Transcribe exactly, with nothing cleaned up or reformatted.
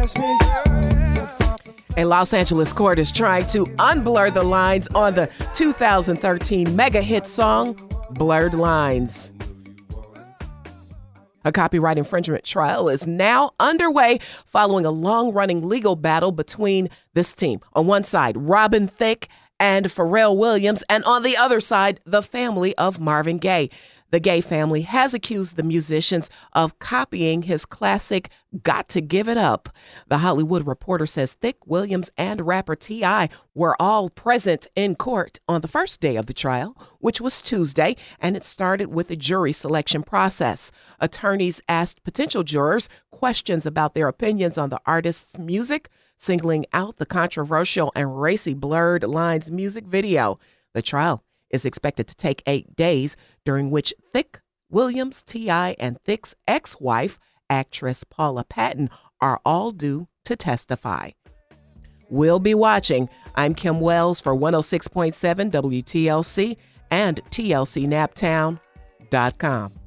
A Los Angeles court is trying to unblur the lines on the two thousand thirteen mega hit song, Blurred Lines. A copyright infringement trial is now underway following a long-running legal battle between this team. On one side, Robin Thicke and Pharrell Williams, and on the other side, the family of Marvin Gaye. The Gaye family has accused the musicians of copying his classic Got to Give It Up. The Hollywood Reporter says Thicke, Williams, and rapper T I were all present in court on the first day of the trial, which was Tuesday, and it started with a jury selection process. Attorneys asked potential jurors questions about their opinions on the artist's music, singling out the controversial and racy Blurred Lines music video. The trial is expected to take eight days, during which Thicke, Williams, T I, and Thicke's ex-wife, actress Paula Patton, are all due to testify. We'll be watching. I'm Kim Wells for one oh six point seven W T L C and T L C Naptown dot com.